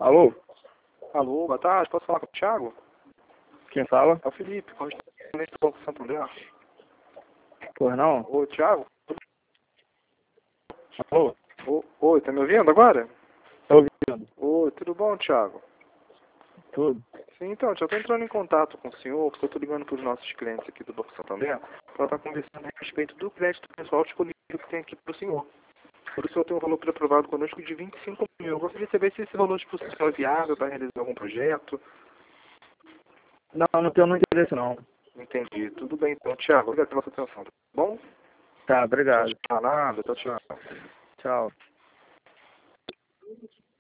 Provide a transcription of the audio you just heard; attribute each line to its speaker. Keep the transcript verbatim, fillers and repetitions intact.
Speaker 1: Alô?
Speaker 2: Alô, boa tarde, posso falar com o Thiago?
Speaker 1: Quem fala?
Speaker 2: É o Felipe, correspondente do Banco Santander.
Speaker 1: Pois não?
Speaker 2: Ô, Thiago?
Speaker 1: Alô?
Speaker 2: Ô, oi, tá me ouvindo agora?
Speaker 1: Tô ouvindo.
Speaker 2: Oi, tudo bom, Thiago?
Speaker 1: Tudo.
Speaker 2: Sim, então, eu tô entrando em contato com o senhor, porque eu tô ligando para os nossos clientes aqui do Banco Santander, para estar conversando a respeito do crédito pessoal disponível que tem aqui para o senhor. Por isso eu tenho um valor pré-aprovado conosco de vinte e cinco mil. Eu gostaria de saber se esse valor tipo, se é viável para realizar algum projeto.
Speaker 1: Não, não tenho muito interesse não.
Speaker 2: Entendi. Tudo bem, então, Thiago. Obrigado pela sua atenção, tá bom?
Speaker 1: Tá,
Speaker 2: Tchau,
Speaker 1: obrigado.
Speaker 2: tchau. Nada, tchau, tchau.
Speaker 1: Tchau.